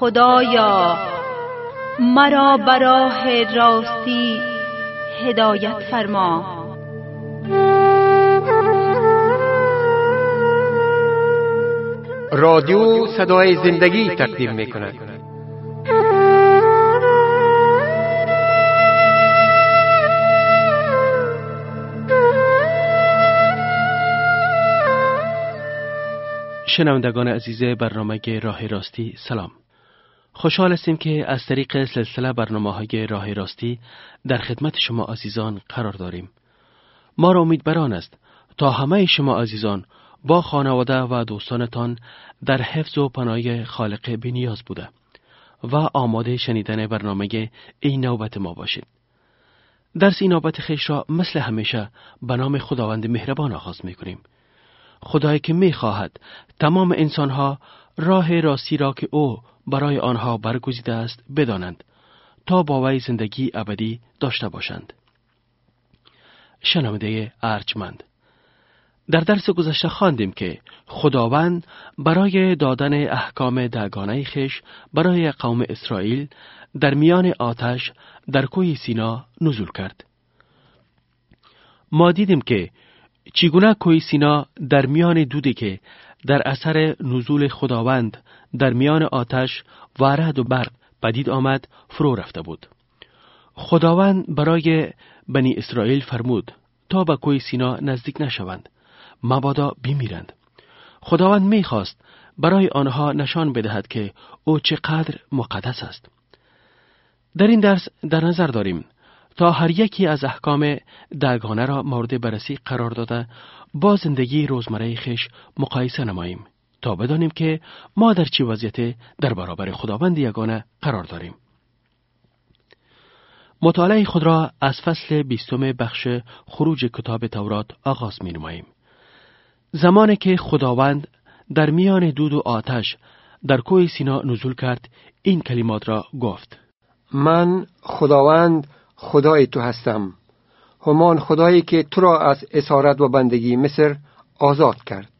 خدایا مرا به راه راستی هدایت فرما. رادیو صدای زندگی تقدیم می‌کند. شنوندگان عزیز برنامه راه راستی سلام. خوشحال هستیم که از طریق سلسله برنامه‌های راه راستی در خدمت شما عزیزان قرار داریم. ما را امید بر آن است تا همه شما عزیزان با خانواده و دوستانتان در حفظ و پناه خالق بی‌نیاز بوده و آماده شنیدن برنامه این نوبت ما باشید. درس این نوبت خویش را مثل همیشه به نام خداوند مهربان آغاز می‌کنیم. خدایی که می‌خواهد تمام انسان‌ها راه راستی را که او برای آنها برگزیده است بدانند تا با وی زندگی ابدی داشته باشند. شنونده ارجمند، در درس گذشته خواندیم که خداوند برای دادن احکام دگانه خویش برای قوم اسرائیل در میان آتش در کوه سینا نزول کرد. ما دیدیم که چگونه کوه سینا در میان دودی که در اثر نزول خداوند در میان آتش و رعد و برق پدید آمد فرو رفته بود. خداوند برای بنی اسرائیل فرمود تا به کوه سینا نزدیک نشوند مبادا بمیرند. خداوند میخواست برای آنها نشان بدهد که او چقدر مقدس است. در این درس در نظر داریم تا هر یکی از احکام دگانه را مورد بررسی قرار داده با زندگی روزمره خویش مقایسه نماییم تا بدانیم که ما در چه وضعیت در برابر خداوند یگانه قرار داریم. مطالعه خود را از فصل 20 بخش خروج کتاب تورات آغاز می نماییم. زمانی که خداوند در میان دود و آتش در کوه سینا نزول کرد این کلمات را گفت: من خداوند خدای تو هستم، همان خدایی که تو را از اسارت و بندگی مصر آزاد کرد.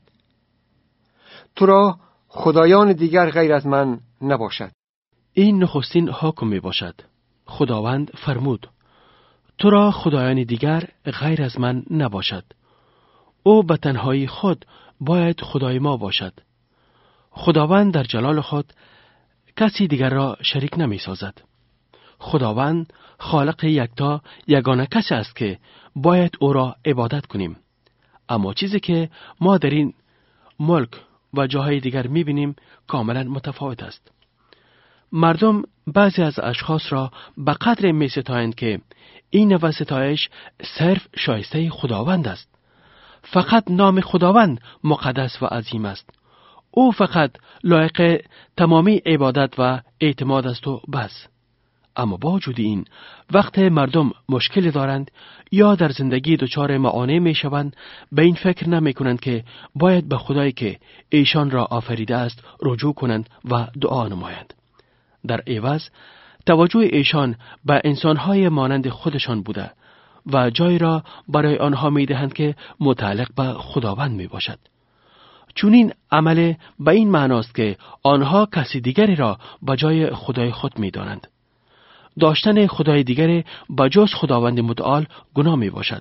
تو را خدایان دیگر غیر از من نباشد. این نخستین حکم می باشد. خداوند فرمود تو را خدایان دیگر غیر از من نباشد. او به تنهایی خود باید خدای ما باشد. خداوند در جلال خود کسی دیگر را شریک نمی سازد. خداوند خالق یکتا یگانه کسی است که باید او را عبادت کنیم. اما چیزی که ما در این ملک و جاهای دیگر می بینیم کاملا متفاوت است. مردم بعضی از اشخاص را به قدر می ستایند که این نوع ستایش صرف شایسته خداوند است. فقط نام خداوند مقدس و عظیم است. او فقط لایق تمامی عبادت و اعتماد است و بس. اما با وجود این وقت مردم مشکل دارند یا در زندگی دچار معانه می شوند به این فکر نمی کنند که باید به خدایی که ایشان را آفریده است رجوع کنند و دعا نمایند. در عوض توجه ایشان به انسانهای مانند خودشان بوده و جای را برای آنها می دهند که متعلق به خداوند می باشد. چون این عمل به این معناست که آنها کسی دیگری را به جای خدای خود می دانند. داشتن خدای دیگری به جز خداوند متعال گناه می باشد.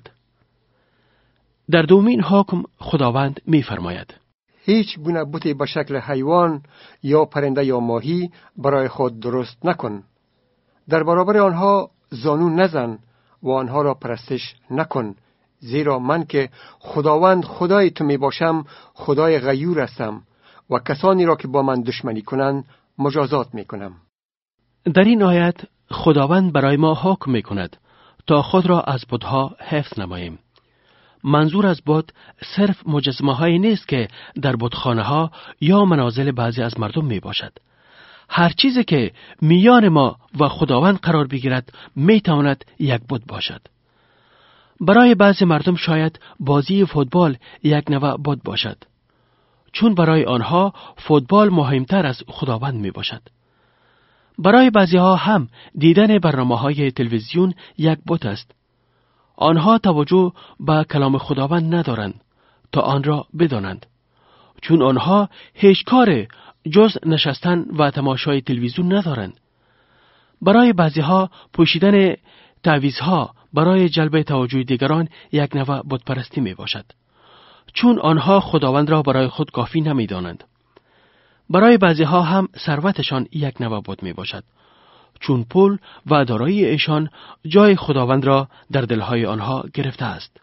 در دومین حکم خداوند می فرماید: هیچ گونه بتی به شکل حیوان یا پرنده یا ماهی برای خود درست نکن. در برابر آنها زانو نزن و آنها را پرستش نکن، زیرا من که خداوند خدای تو می باشم خدای غیور هستم و کسانی را که با من دشمنی کنند مجازات می کنم. در این آیت خداوند برای ما حکم می کند تا خود را از بت‌ها حفظ نماییم. منظور از بت صرف مجسمه هایی نیست که در بتخانه ها یا منازل بعضی از مردم می باشد. هر چیزی که میان ما و خداوند قرار بگیرد می تواند یک بت باشد. برای بعضی مردم شاید بازی فوتبال یک نوع بت باشد، چون برای آنها فوتبال مهمتر از خداوند می باشد. برای بعضی ها هم دیدن برنامه‌های تلویزیون یک بت است. آنها توجه به کلام خداوند ندارند تا آن را بدانند، چون آنها هیچ کار جز نشستن و تماشای تلویزیون ندارند. برای بعضیها پوشیدن تعویضها برای جلب توجه دیگران یک نوع بتپرستی می باشد، چون آنها خداوند را برای خود کافی نمی دانند. برای بعضیها هم ثروتشان یک نوع بت می باشد، چون پول و دارایی ایشان جای خداوند را در دلهای آنها گرفته است.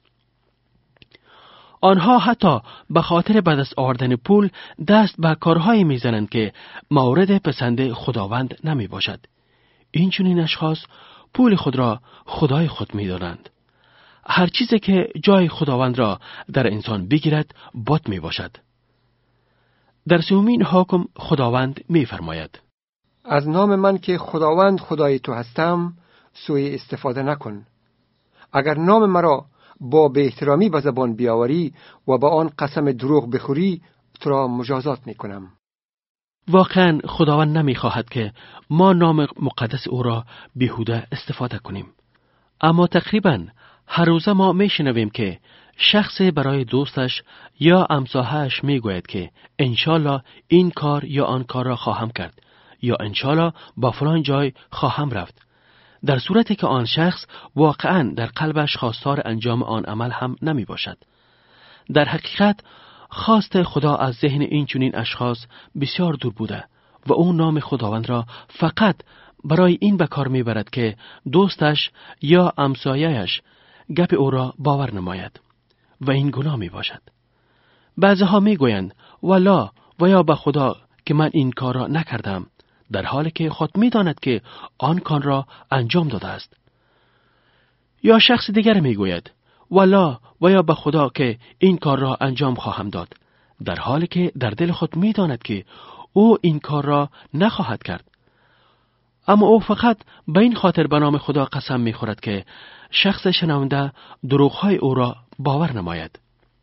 آنها حتی به خاطر به دست آوردن پول دست به کارهایی میزنند که مورد پسند خداوند نمی باشد. این چنین اشخاص پول خود را خدای خود می دانند. هر چیزی که جای خداوند را در انسان بگیرد بت می باشد. در سومین حکم خداوند می فرماید: از نام من که خداوند خدای تو هستم سوء استفاده نکن. اگر نام مرا با بی احترامی به زبان بیاوری و با آن قسم دروغ بخوری تو را مجازات می کنم. واقعا خداوند نمی خواهد که ما نام مقدس او را بیهوده استفاده کنیم. اما تقریبا هر روز ما می شنویم که شخص برای دوستش یا همسایه‌اش می گوید که انشالله این کار یا آن کار را خواهم کرد یا انشالله با فلان جای خواهم رفت، در صورتی که آن شخص واقعا در قلبش خواستار انجام آن عمل هم نمی باشد. در حقیقت خواست خدا از ذهن این چنین اشخاص بسیار دور بوده و او نام خداوند را فقط برای این به کار می برد که دوستش یا همسایه‌اش گپ او را باور نماید و این گناه می باشد. بعضها می گویند والا و یا به خدا که من این کار را نکردم، در حالی که خود می داند که آن کار را انجام داده است. یا شخص دیگر می گوید والا و یا به خدا که این کار را انجام خواهم داد، در حالی که در دل خود می داند که او این کار را نخواهد کرد. اما او فقط به این خاطر به نام خدا قسم می خورد که شخص شنونده دروغ‌های او را باور نماید.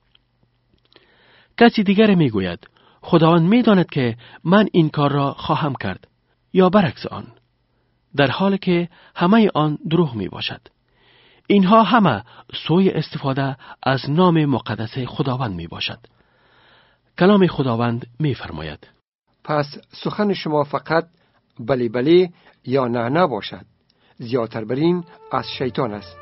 کسی دیگر می گوید خداوند می داند که من این کار را خواهم کرد، یا برعکس آن، در حالی که همه آن دروغ می باشد. اینها همه سوء استفاده از نام مقدس خداوند می باشد. کلام خداوند می فرماید: پس سخن شما فقط بلی بلی یا نه نه باشد، زیادتر بر این از شیطان است.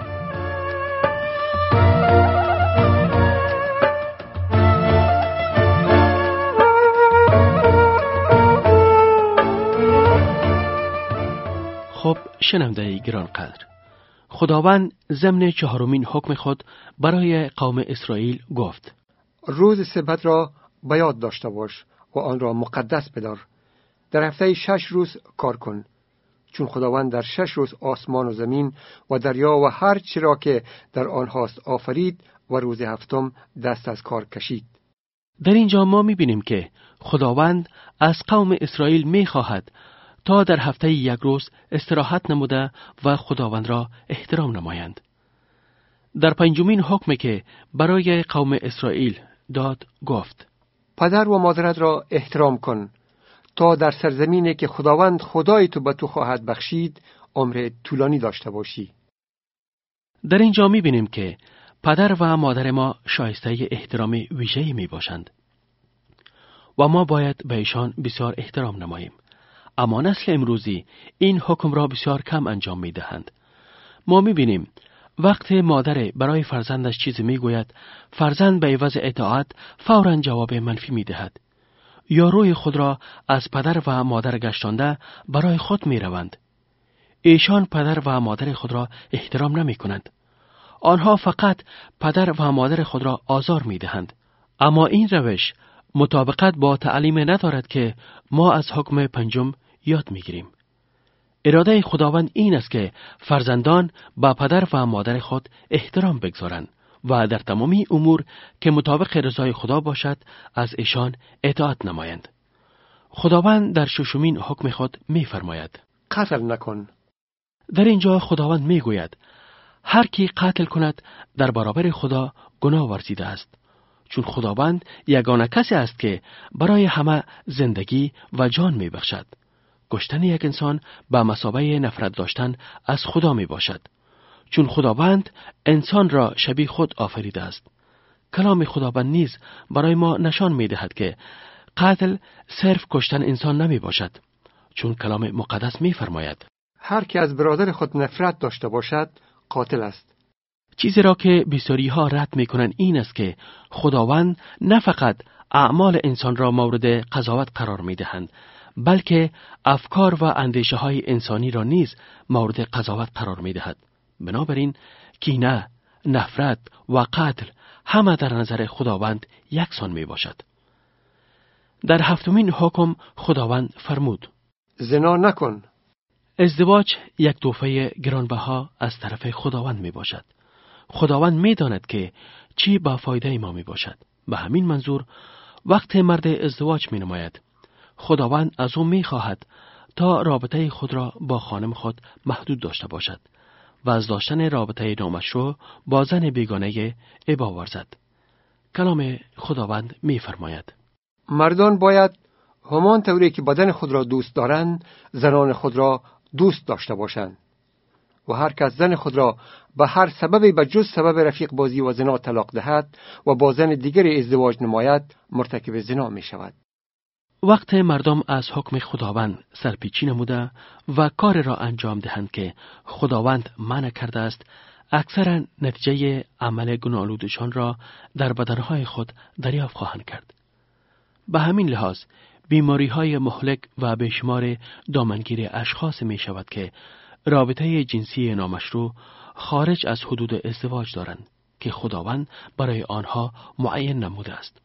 خب شنونده گرانقدر، خداوند ضمن چهارمین حکم خود برای قوم اسرائیل گفت: روز سبت را به یاد داشته باش و آن را مقدس بدار. در هفته 6 روز کار کن، چون خداوند در 6 روز آسمان و زمین و دریا و هر چی را که در آنهاست آفرید و روز هفتم دست از کار کشید. در اینجا ما می‌بینیم که خداوند از قوم اسرائیل می‌خواهد تا در هفته 1 روز استراحت نموده و خداوند را احترام نمایند. در 5مین حکمی که برای قوم اسرائیل داد گفت: پدر و مادرت را احترام کن تا در سرزمینی که خداوند خدای تو به تو خواهد بخشید عمر طولانی داشته باشی. در اینجا می‌بینیم که پدر و مادر ما شایسته احترام ویژه‌ای می‌باشند و ما باید به ایشان بسیار احترام نماییم. اما نسل امروزی این حکم را بسیار کم انجام می‌دهند. ما می‌بینیم وقت مادر برای فرزندش چیزی می‌گوید، فرزند به عوض اطاعت فوراً جواب منفی می‌دهد، یا روی خود را از پدر و مادر گشتانده برای خود می‌روند. ایشان پدر و مادر خود را احترام نمی‌کنند. آنها فقط پدر و مادر خود را آزار می‌دهند. اما این روش مطابقت با تعلیم ندارد که ما از حکم 5 یاد می‌گیریم. اراده خداوند این است که فرزندان با پدر و مادر خود احترام بگذارند و در تمامی امور که مطابق رضای خدا باشد از ایشان اطاعت نمایند. خداوند در 6مین حکم خود می‌فرماید: قتل نکن. در اینجا خداوند می‌گوید هر کی قتل کند در برابر خدا گناه ورزیده است، چون خداوند یگانه کسی است که برای همه زندگی و جان می‌بخشد. کشتن یک انسان به مثابه نفرت داشتن از خدا می باشد، چون خداوند انسان را شبیه خود آفریده است. کلام خداوند نیز برای ما نشان می دهد که قتل صرف کشتن انسان نمی باشد، چون کلام مقدس می فرماید هر که از برادر خود نفرت داشته باشد قاتل است. چیزی را که بسیاری ها رد می کنند این است که خداوند نه فقط اعمال انسان را مورد قضاوت قرار می دهند، بلکه افکار و اندیشه های انسانی را نیز مورد قضاوت قرار می دهد. بنابراین کینه، نفرت و قتل همه در نظر خداوند یکسان می باشد. در هفتمین حکم خداوند فرمود زنا نکن. ازدواج یک تحفه گرانبها از طرف خداوند می باشد. خداوند می داند که چی با فایده ما می باشد. به همین منظور وقت مرد ازدواج می نماید، خداوند از او می خواهد تا رابطه خود را با خانم خود محدود داشته باشد و از داشتن رابطه نامشروع با زن بیگانه ابا ورزد. کلام خداوند می فرماید مردان باید همان طوری که بدن خود را دوست دارند زنان خود را دوست داشته باشند و هر کس زن خود را به هر سببی به جز سبب رفیق بازی و زنا طلاق دهد و با زن دیگری ازدواج نماید مرتکب زنا می شود. وقت مردم از حکم خداوند سرپیچی نموده و کار را انجام دهند که خداوند منع کرده است، اکثرا نتیجه عمل گناه‌آلودشان را در بدنهای خود دریافت خواهند کرد. به همین لحاظ بیماری‌های مهلک و بیشمار دامنگیر اشخاص می شود که رابطه جنسی نامشروع خارج از حدود ازدواج دارند که خداوند برای آنها معین نموده است.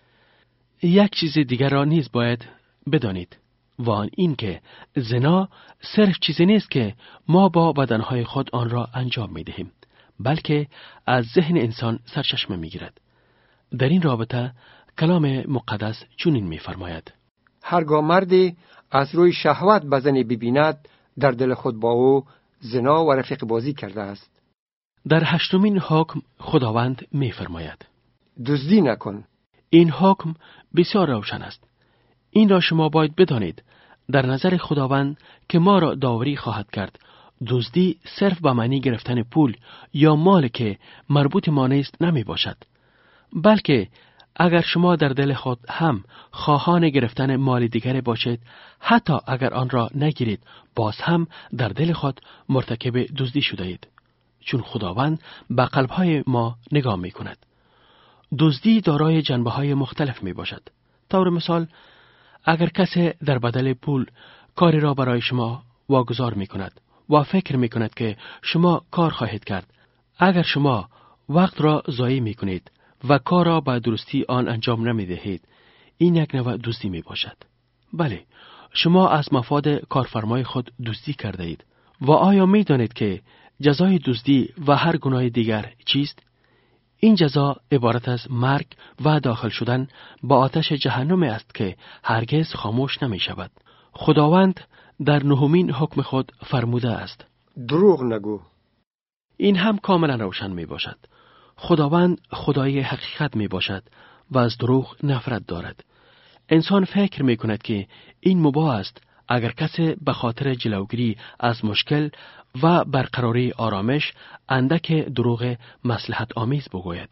یک چیز دیگر را نیز باید بدانید و آن این که زنا صرف چیزی نیست که ما با بدنهای خود آن را انجام می دهیم، بلکه از ذهن انسان سرچشمه می گیرد. در این رابطه کلام مقدس چنین می فرماید هرگاه مردی از روی شهوت به زنی ببیند در دل خود با او زنا و رفیق بازی کرده است. در هشتمین حکم خداوند می فرماید دزدی نکن. این حکم بسیار روشن است. این را شما باید بدانید در نظر خداوند که ما را داوری خواهد کرد، دزدی صرف به معنی گرفتن پول یا مال که مربوط ما نیست نمی باشد، بلکه اگر شما در دل خود هم خواهان گرفتن مال دیگر باشید، حتی اگر آن را نگیرید، باز هم در دل خود مرتکب دزدی شده اید، چون خداوند به قلب‌های ما نگاه می کند. دزدی دارای جنبه‌های مختلف می باشد. طور مثال، اگر کسی در بدل پول کاری را برای شما واگذار می کند و فکر می کند که شما کار خواهید کرد، اگر شما وقت را ضایع می کنید و کار را به درستی آن انجام نمی دهید، این یک نوع دزدی می باشد. بله، شما از مفاد کارفرمای خود دزدی کرده اید. و آیا می دانید که جزای دزدی و هر گناه دیگر چیست؟ این جزا عبارت از مرگ و داخل شدن با آتش جهنم است که هرگز خاموش نمی شود. خداوند در نهمین حکم خود فرموده است دروغ نگو. این هم کاملا روشن می باشد. خداوند خدای حقیقت می باشد و از دروغ نفرت دارد. انسان فکر می کند که این مباح است اگر کسی به خاطر جلوگیری از مشکل و برقراری آرامش اندک دروغ مصلحت آمیز بگوید.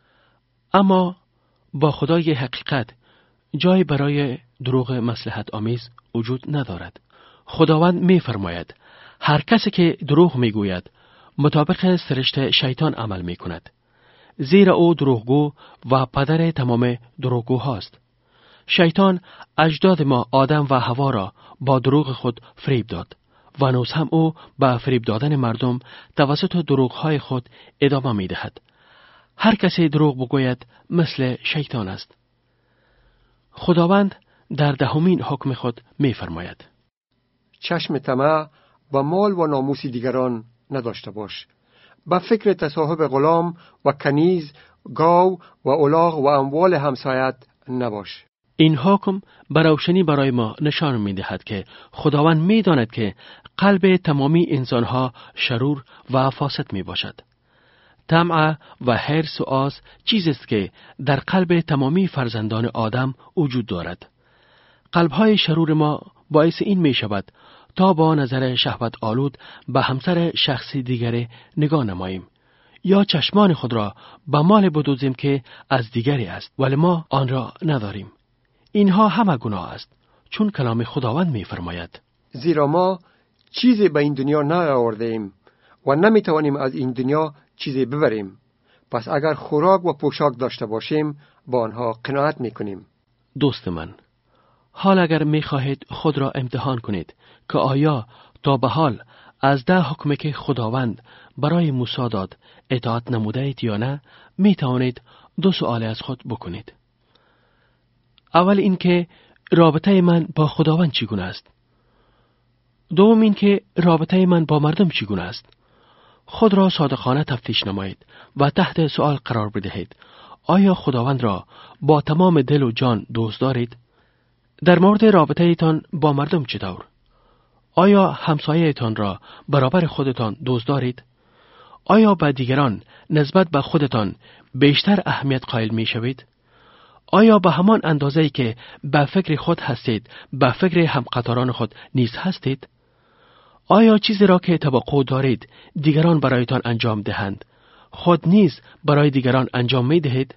اما با خدای حقیقت جای برای دروغ مصلحت آمیز وجود ندارد. خداوند می فرماید هر کسی که دروغ می گوید مطابق سرشت شیطان عمل می کند، زیرا او دروغگو و پدر تمام دروغگوهاست. شیطان اجداد ما آدم و حوا را با دروغ خود فریب داد و هنوز هم او به فریب دادن مردم توسط دروغهای خود ادامه می دهد. هر کسی دروغ بگوید مثل شیطان است. خداوند در دهمین حکم خود می فرماید چشم طمع و مال و ناموس دیگران نداشته باش. به فکر تصاحب غلام و کنیز، گاو و الاغ و اموال همسایت نباش. این حکم به روشنی برای ما نشان می دهد که خداوند می داند که قلب تمامی انسانها شرور و فاسد می باشد. طمع و حرص و آز چیزی است که در قلب تمامی فرزندان آدم وجود دارد. قلبهای شرور ما باعث این می شود تا با نظر شهوت آلود به همسر شخصی دیگر نگاه نماییم یا چشمان خود را به مال بدوزیم که از دیگری است ولی ما آن را نداریم. اینها همه گناه است، چون کلام خداوند می‌فرماید: زیرا ما چیزی به این دنیا نیاوردیم و نمیتوانیم از این دنیا چیزی ببریم. پس اگر خوراک و پوشاک داشته باشیم با آنها قناعت میکنیم. دوست من، حال اگر میخواهید خود را امتحان کنید که آیا تا به حال از 10 حکمی که خداوند برای موسی داد اطاعت نموده اید یا نه، می توانید 2 سوال از خود بکنید. اول این که رابطه من با خداوند چگونه است؟ دوم این که رابطه من با مردم چگونه است؟ خود را صادقانه تفتیش نمایید و تحت سوال قرار بدهید: آیا خداوند را با تمام دل و جان دوست دارید؟ در مورد رابطه ایتان با مردم چطور؟ آیا همسایه ایتان را برابر خودتان دوست دارید؟ آیا به دیگران نسبت به خودتان بیشتر اهمیت قائل می شوید؟ آیا به همان اندازه‌ای که به فکر خود هستید به فکر همقطاران خود نیز هستید؟ آیا چیزی را که توقع دارید دیگران برایتان انجام دهند خود نیز برای دیگران انجام می دهید؟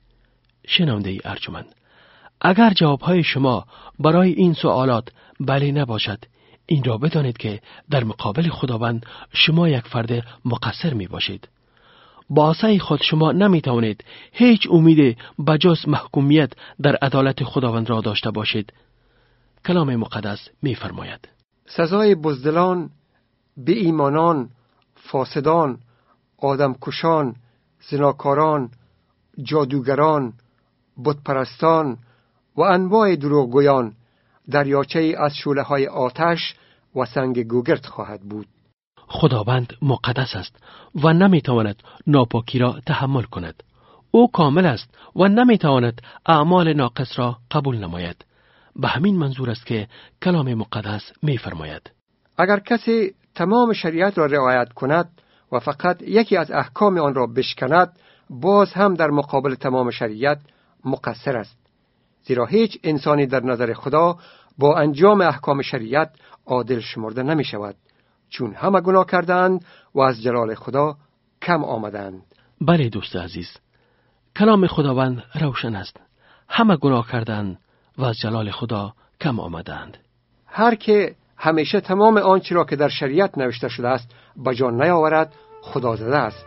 شنونده ارجمند، اگر جوابهای شما برای این سوالات بله نباشد، این را بدانید که در مقابل خداوند شما یک فرد مقصر می باشید. با عصای خود شما نمی توانید هیچ امید بجز محکومیت در عدالت خداوند را داشته باشید. کلام مقدس می فرماید: سزای بزدلان، بی ایمانان، فاسدان، آدمکشان، زناکاران، جادوگران، بتپرستان و انواع دروغگویان دریاچه از شعله‌های آتش و سنگ گوگرد خواهد بود. خداوند مقدس است و نمیتواند ناپاکی را تحمل کند. او کامل است و نمیتواند اعمال ناقص را قبول نماید. به همین منظور است که کلام مقدس می‌فرماید: اگر کسی تمام شریعت را رعایت کند و فقط یکی از احکام آن را بشکند، باز هم در مقابل تمام شریعت مقصر است. زیرا هیچ انسانی در نظر خدا با انجام احکام شریعت عادل شمرده نمی شود، چون همه گناه کردند و از جلال خدا کم آمدند. بله دوست عزیز، کلام خداوند روشن است. همه گناه کردند و از جلال خدا کم آمدند. هر که همیشه تمام آنچه را که در شریعت نوشته شده است به جا نیاورد، خدا زده است.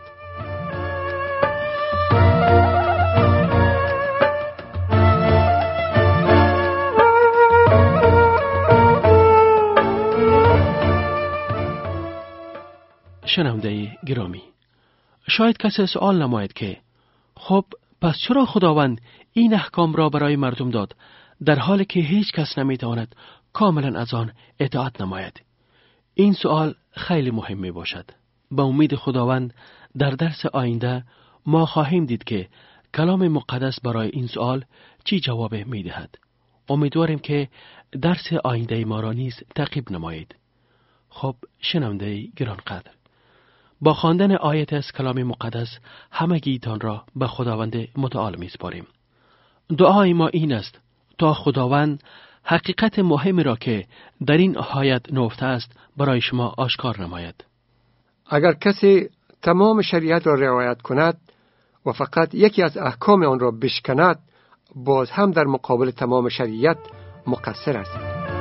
شنونده گرامی، شاید کسی سوال نماید که خب پس چرا خداوند این احکام را برای مردم داد در حالی که هیچ کس نمیتواند کاملا از آن اطاعت نماید؟ این سوال خیلی مهم می باشد. به امید خداوند در درس آینده ما خواهیم دید که کلام مقدس برای این سوال چی جواب می دهد. امیدواریم که درس آینده ما را نیز تعقیب نمایید. خب شنونده گرانقدر، با خواندن آیت از کلام مقدس همگیتان را به خداوند متعال می‌سپاریم. دعای ما این است تا خداوند حقیقت مهمی را که در این آیت نهفته است برای شما آشکار نماید. اگر کسی تمام شریعت را رعایت کند و فقط یکی از احکام آن را بشکند، باز هم در مقابل تمام شریعت مقصر است.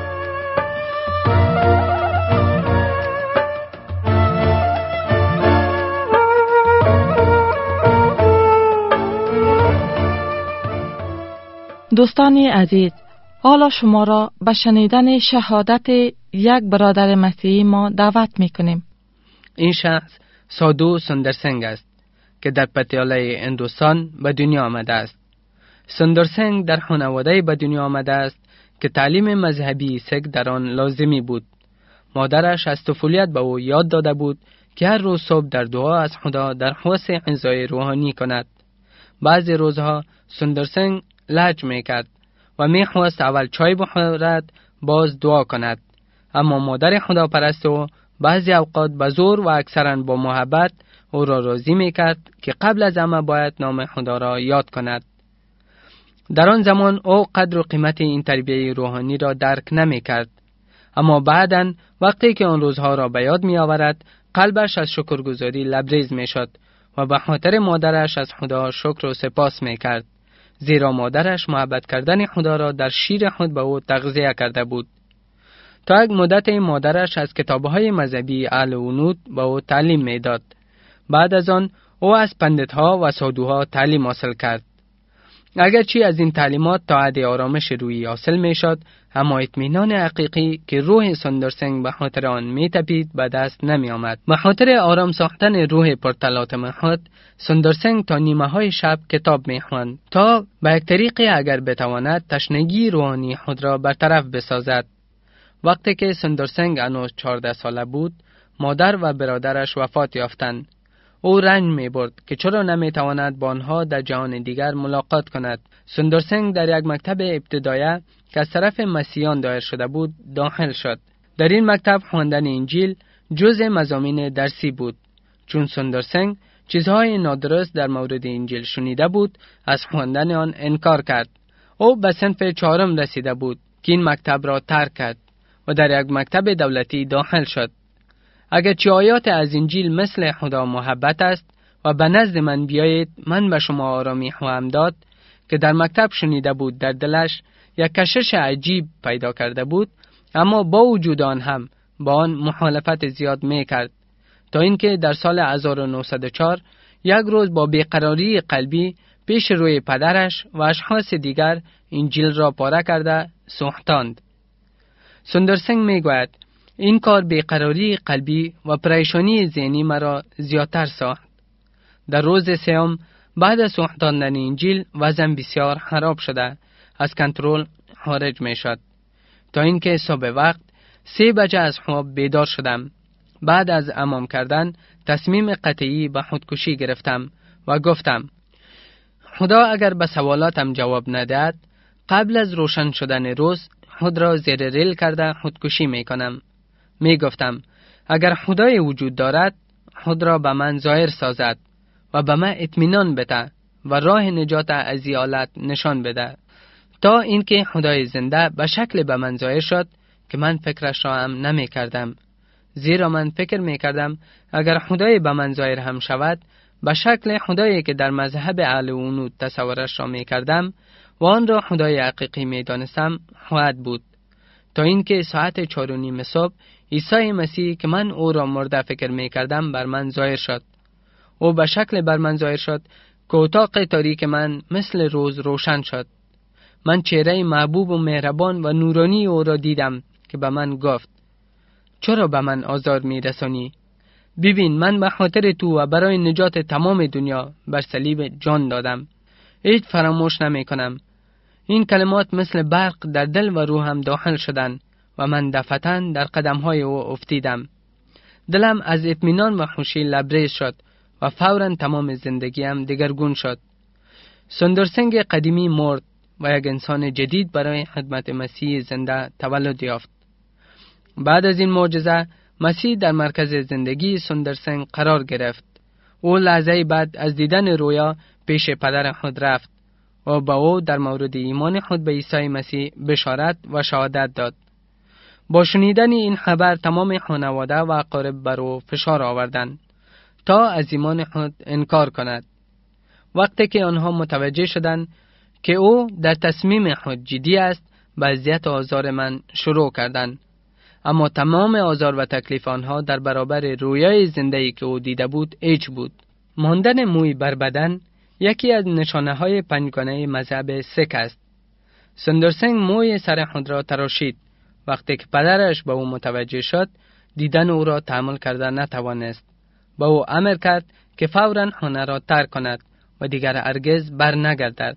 دوستان عزیز، حالا شما را به شنیدن شهادت یک برادر مسیحی ما دعوت می‌کنیم. این شخص سادو سندر سنگ است که در پتیاله هندوستان به دنیا آمده است. سندر سنگ در خانواده به دنیا آمده است که تعلیم مذهبی سیک در آن لازمی بود. مادرش از طفولیت به او یاد داده بود که هر روز صبح در دعا از خدا درخواست غذای روحانی کند. بعضی روزها سندر سنگ لج میکرد و میخواست اول چای بخورد باز دعا کند، اما مادر خدا پرست او بعضی اوقات به زور و اکثرا با محبت او را راضی میکرد که قبل از همه باید نام خدا را یاد کند. در آن زمان او قدر و قیمت این تربیت روحانی را درک نمیکرد، اما بعداً وقتی که آن روزها را به یاد می آورد قلبش از شکرگزاری لبریز می شد و به خاطر مادرش از خدا شکر و سپاس می کرد. زیرا مادرش محبت کردن خدا را در شیر خود به او تغذیه کرده بود. تا یک مدت مادرش از کتاب‌های مذهبی اهل ونود به او تعلیم می‌داد. بعد از آن او از پندت‌ها و سادوها تعلیم حاصل کرد. اگرچه از این تعلیمات تا حد آرامش روحی حاصل می‌شد، اما اطمینان حقیقی که روح سوندر سنگ به خاطر آن می‌تپید به دست نمی‌آمد. به خاطر آرام ساختن روح پرتلاطم خود، سوندر سنگ تا نیمه‌های شب کتاب می‌خواند تا به یک طریقی اگر بتواند تشنگی روحانی خود را برطرف بسازد. وقتی که سوندر سنگ هنوز 14 ساله بود، مادر و برادرش وفات یافتند. او رنج می‌برد که چرا نمی‌تواند با آنها در جهان دیگر ملاقات کند. سوندر سنگ در یک مکتب ابتدایی که از طرف مسیحیان دایر شده بود داخل شد. در این مکتب خواندن انجیل جزء مضامین درسی بود. چون سوندر سنگ چیزهای نادرست در مورد انجیل شنیده بود، از خواندن آن انکار کرد. او به صنف 4 رسیده بود که این مکتب را ترک کرد و در یک مکتب دولتی داخل شد. اگرچه آیات از انجیل مثل خدا محبت است و به نزد من بیایید من به شما آرامی خواهم داد که در مکتب شنیده بود، در دلش یک کشش عجیب پیدا کرده بود، اما با وجود آن هم با آن مخالفت زیاد میکرد، تا اینکه در سال 1904 یک روز با بیقراری قلبی پیش روی پدرش و اشخاص دیگر انجیل را پاره کرده سوختاند. سوندر سنگ میگوید این کار بیقراری قلبی و پریشانی ذهنی مرا زیادتر ساخت. در روز سوم بعد از سوختاندن انجیل وضعم بسیار خراب شده، از کنترل خارج می شد، تا اینکه صبح وقت 3 بجه از خواب بیدار شدم. بعد از حمام کردن تصمیم قطعی به خودکشی گرفتم و گفتم خدا اگر به سوالاتم جواب ندهد، قبل از روشن شدن روز خود را زیر ریل کرده خودکشی می کنم. می گفتم اگر خدای وجود دارد خود را به من ظاهر سازد و به من اطمینان بده و راه نجات از این حالت نشان بده. تا اینکه خدای زنده به شکل به من ظاهر شد که من فکرش را هم نمی کردم، زیرا من فکر می کردم اگر خدای به من ظاهر هم شود به شکل خدایی که در مذهب اهل ونود تصورش را می کردم و آن را خدای حقیقی می دانستم خواهد بود. تا اینکه ساعت 4:30 صبح عیسی مسیح که من او را مرده فکر می کردم بر من ظاهر شد. او به شکل بر من ظاهر شد که اتاق تاریک من مثل روز روشن شد. من چهره محبوب و مهربان و نورانی او را دیدم که به من گفت چرا به من آزار می رسانی؟ ببین من به خاطر تو و برای نجات تمام دنیا بر صلیب جان دادم. هیچ فراموش نمی کنم. این کلمات مثل برق در دل و روحم داخل شدند و من دفعتاً در قدمهای او افتیدم. دلم از اطمینان و خوشی لبریز شد و فوراً تمام زندگیم دگرگون شد. سوندر سنگ قدیمی مرد و یک انسان جدید برای خدمت مسیح زنده تولد یافت. بعد از این معجزه مسیح در مرکز زندگی سوندر سنگ قرار گرفت. او لحظه بعد از دیدن رویا پیش پدر خود رفت و با او در مورد ایمان خود به عیسی مسیح بشارت و شهادت داد. با شنیدن این خبر تمام خانواده و اقارب بر او فشار آوردند تا از ایمان خود انکار کند. وقتی که آنها متوجه شدند که او در تصمیم خود جدی است، به اذیت و آزار من شروع کردند. اما تمام آزار و تکلیف آنها در برابر رویای زنده‌ای که او دیده بود هیچ بود. ماندن موی بر بدن یکی از نشانه‌های پنجگانه مذهب سیک است. سوندر سنگ موی سر خود را تراشید. وقتی که پدرش به او متوجه شد، دیدن او را تحمل کرده نتوانست. به او امر کرد که فوراً خانه را ترک کند و دیگر هرگز بر نگردد.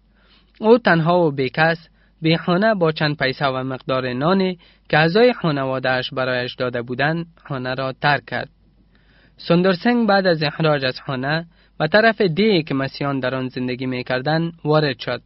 او تنها و بیکس به خانه با چند پیسه و مقدار نانی که اعضای خانواده‌اش برایش داده بودند خانه را ترک کرد. سوندر سنگ بعد از اخراج از خانه به طرف دیگی که مسیحیان در آن زندگی می‌کردند وارد شد.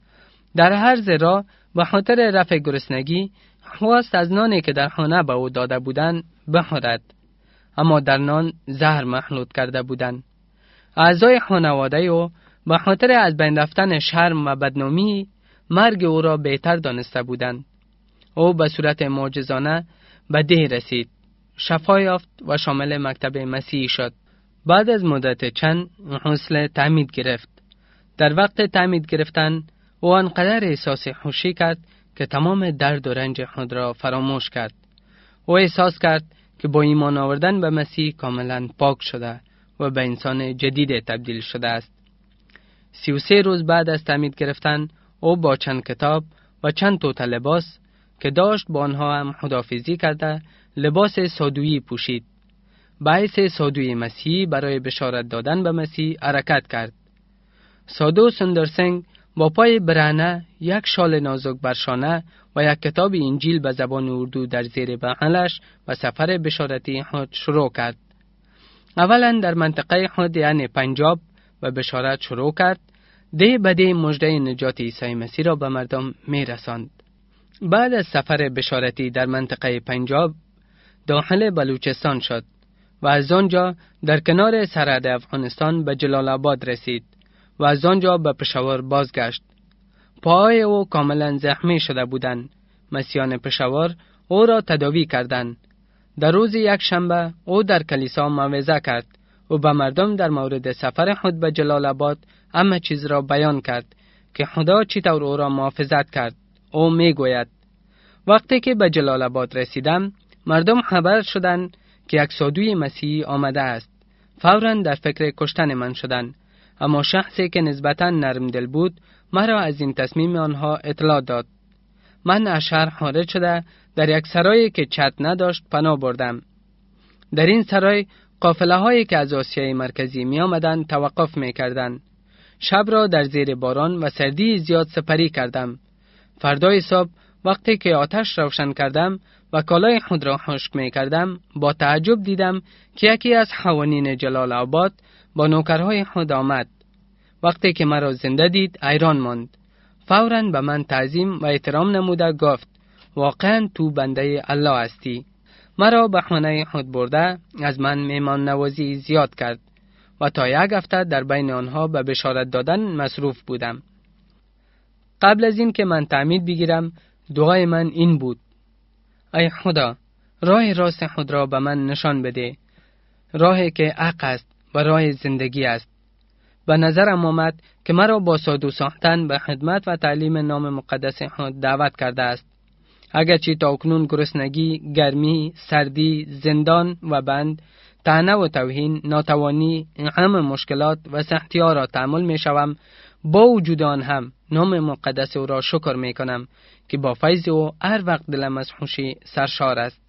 در هر راه به خاطر رفع گرسنگی خواست از نانی که در خانه به او داده بودند بخورد، اما در نان زهر مخلوط کرده بودند. اعضای خانواده او به خاطر از بین رفتن شرم و بدنامی مرگ او را بهتر دانسته بودند. او به صورت معجزانه به ده رسید، شفا یافت و شامل مکتب مسیحی شد. بعد از مدت چند حوصله تعمید گرفت در وقت تعمید گرفتن او آنقدر احساس خوشی کرد که تمام درد و رنج خود را فراموش کرد. او احساس کرد که با ایمان آوردن به مسیح کاملا پاک شده و به انسان جدید تبدیل شده است. 33 روز بعد از تعمید گرفتن او با چند کتاب و چند توته لباس که داشت با آنها هم خداحافظی کرده لباس سادویی پوشید. باعث سادوی مسیح برای بشارت دادن به مسیح حرکت کرد. سادو سندر سنگ با پای برهنه، یک شال نازک بر شانه و یک کتاب انجیل به زبان اردو در زیر بغلش و سفر بشارتی خود شروع کرد. اولا در منطقه خود یعنی پنجاب و بشارت شروع کرد. ده به ده مژده نجات عیسی مسیح را به مردم می رساند. بعد از سفر بشارتی در منطقه پنجاب داخل بلوچستان شد و از آنجا در کنار سرحد افغانستان به جلال آباد رسید و از آنجا به پشاور بازگشت. پاهای او کاملا زخمی شده بودند. مسیحیان پشاور او را تداوی کردند. در روز یک شنبه او در کلیسا موعظه کرد و به مردم در مورد سفر خود به جلال آباد همه چیز را بیان کرد که خدا چطور او را محافظت کرد. او می گوید وقتی که به جلال آباد رسیدم مردم خبر شدند که یک سادوی مسیحی آمده است. فوراً در فکر کشتن من شدند، اما شخصی که نسبتاً نرم دل بود مرا از این تصمیم آنها اطلاع داد. من از شهر خارج شده در یک سرایی که چت نداشت پناه بردم. در این سرای قافله هایی که از آسیای مرکزی می آمدند توقف می کردند. شب را در زیر باران و سردی زیاد سپری کردم. فردای صبح وقتی که آتش روشن کردم و کالای خود را خشک می کردم با تعجب دیدم که یکی از خوانین جلال آباد با نوکرهای خود آمد. وقتی که مرا زنده دید حیران ماند. فوراً به من تعظیم و احترام نموده گفت واقعاً تو بنده الله هستی. مرا به خانه خود برده از من مهمان نوازی زیاد کرد و تا یک هفته در بین آنها به بشارت دادن مصروف بودم. قبل از این که من تعمید بگیرم دعای من این بود: ای خدا، راه راست خود را به من نشان بده، راهی که حق است و راه زندگی است. به نظرم آمد که مرا با سادو ساختن به خدمت و تعلیم نام مقدس خود دعوت کرده است. اگرچه تا اکنون گرسنگی، گرمی، سردی، زندان و بند، طعنه و توهین، ناتوانی، همه مشکلات و سختی‌ها را تحمل می‌شوم، با وجود آن هم نام مقدس او را شکر می‌کنم که با فیض او هر وقت دلم از خوشی سرشار است.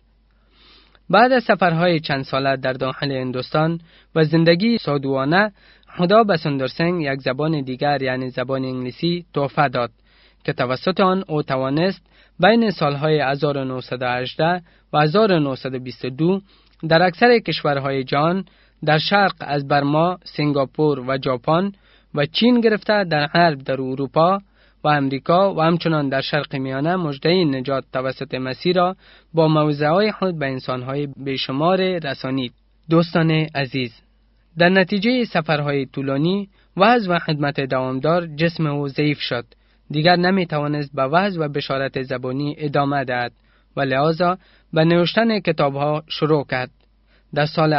بعد از سفرهای چند ساله در داخل هندوستان و زندگی سادوانه، خدا به سندر سنگ یک زبان دیگر یعنی زبان انگلیسی تحفه داد که توسط آن او توانست بین سالهای 1918 و 1922 در اکثر کشورهای جهان در شرق از برما، سنگاپور و ژاپن و چین گرفته در غرب در اروپا و امریکا و همچنان در شرق میانه مژده نجات توسط مسیح را با موعظه‌های خود به انسان‌های بیشمار رسانید. دوستان عزیز، در نتیجه سفرهای طولانی وعظ و خدمت دوامدار جسم او ضعیف شد. دیگر نمی توانست به وعظ و بشارت زبانی ادامه دهد و لذا به نوشتن کتاب‌ها شروع کرد. در سال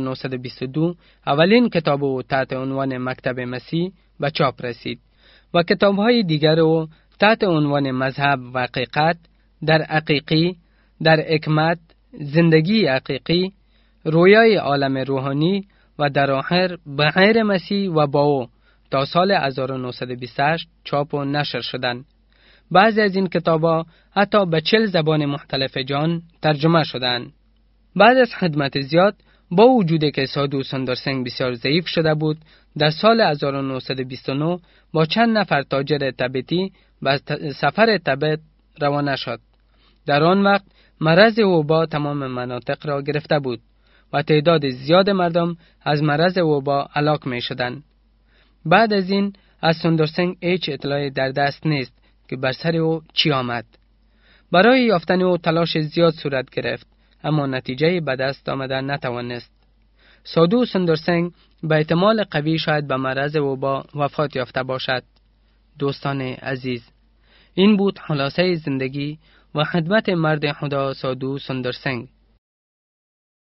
1922 اولین کتاب او تحت عنوان مکتب مسیح به چاپ رسید و کتاب‌های دیگر او تحت عنوان مذهب و حقیقت، در حقیقی، در حکمت، زندگی حقیقی، رویای عالم روحانی و در آخر به غیر مسیح و با او تا سال 1928 چاپ و نشر شدند. بعضی از این کتاب‌ها حتی به 40 زبان مختلف جهان ترجمه شدند. بعد از خدمت زیاد، با وجودی که سادو سندر سنگ بسیار ضعیف شده بود، در سال 1929 با چند نفر تاجر تبتی به سفر تبت روانه شد. در آن وقت مرض وبا تمام مناطق را گرفته بود و تعداد زیاد مردم از مرض وبا هلاک می شدند. بعد از این از سندر سنگ هیچ اطلاعی در دست نیست که بر سر او چی آمد. برای یافتن او تلاش زیاد صورت گرفت، اما نتیجه به دست آمدن نتوانست. سادو سندر سنگ به احتمال قوی شاید به مرض وبا وفات یافته باشد. دوستان عزیز، این بود خلاصه زندگی و خدمت مرد خدا سادو سندر سنگ.